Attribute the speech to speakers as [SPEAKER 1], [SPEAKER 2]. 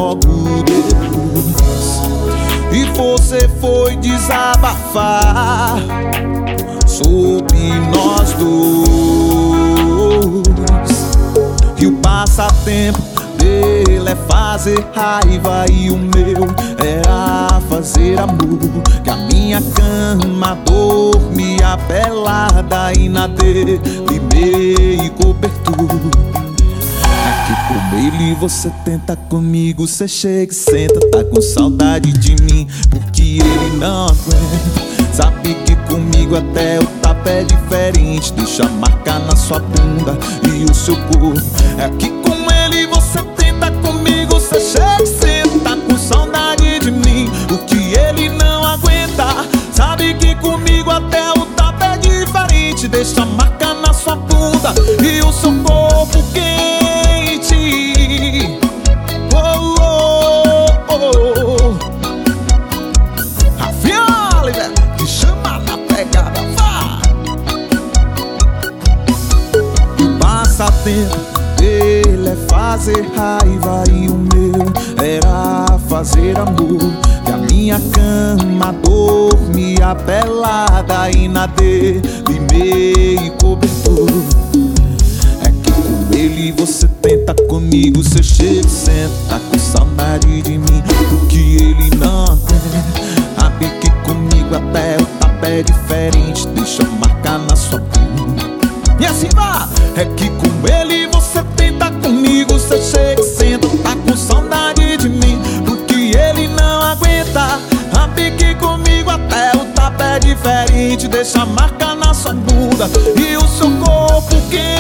[SPEAKER 1] logo depois. E você foi desabafar sobre nós dois. E o passatempo dele é fazer raiva e o meu era fazer amor. Que a minha cama dormia pelada e na dele meio cobertor. Aqui com ele você tenta comigo, cê chega e senta. Tá com saudade de mim porque ele não aguenta. Sabe que comigo até o tapa é diferente. Deixa marcar na sua bunda e o seu corpo. Aqui com ele você tenta comigo, cê chega e senta. Tá com saudade de mim porque ele não aguenta. Sabe que comigo até o tapa é diferente. Deixa marcar na sua bunda e o seu corpo quente. Oh, oh, oh. Rafinha Oliver, te chama na pegada, vá. O passatempo dele é fazer raiva e o meu era fazer amor. Que a minha cama dormia pelada e na dele meio cobertor. É que com ele você tenta comigo, cê chega e senta. Tá com saudade de mim porque ele não aguenta. Sabe que comigo até o tapa é diferente. Deixa marcar na sua bunda e assim vá. É que com ele você tenta comigo, cê chega e senta. Tá com saudade de mim porque ele não aguenta. Sabe que comigo até o tapa é diferente. Deixa marcar na sua bunda e o seu corpo quente.